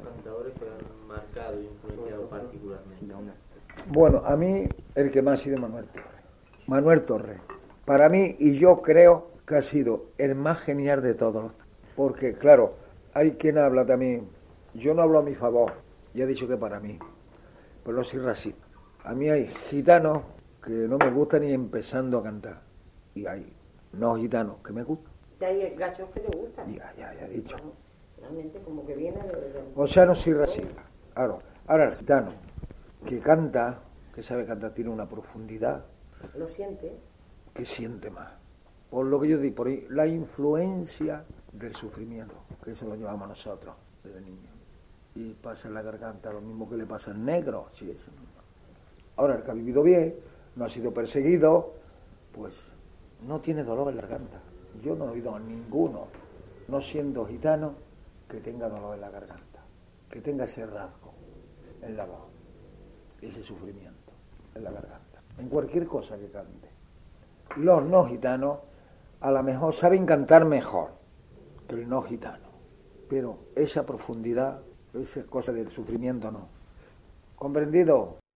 cantadores que han marcado y influenciado particularmente? Bueno, a mí el que más ha sido Manuel Torre. Manuel Torre. Para mí, y yo creo que ha sido el más genial de todos. Porque, claro, hay quien habla también. Yo no hablo a mi favor, ya he dicho que para mí, pero no soy racista. A mí hay gitanos que no me gustan ni empezando a cantar. Y hay no gitanos que me gustan. Y hay gachos que te gustan. Ya he dicho. Bueno, realmente como que viene de... O sea, no soy racista. Claro. Ahora el gitano que canta, que sabe cantar, tiene una profundidad. Lo siente. Que siente más. Por lo que yo digo, por ahí, la influencia del sufrimiento, que eso lo llevamos nosotros desde niños. Y pasa en la garganta lo mismo que le pasa al negro. Sí, eso. Ahora, el que ha vivido bien, no ha sido perseguido, pues no tiene dolor en la garganta. Yo no he oído a ninguno, no siendo gitano, que tenga dolor en la garganta, que tenga ese rasgo en la voz, ese sufrimiento en la garganta, en cualquier cosa que cante. Los no gitanos a lo mejor saben cantar mejor que el no gitano, pero esa profundidad, esa cosa del sufrimiento no. ¿Comprendido?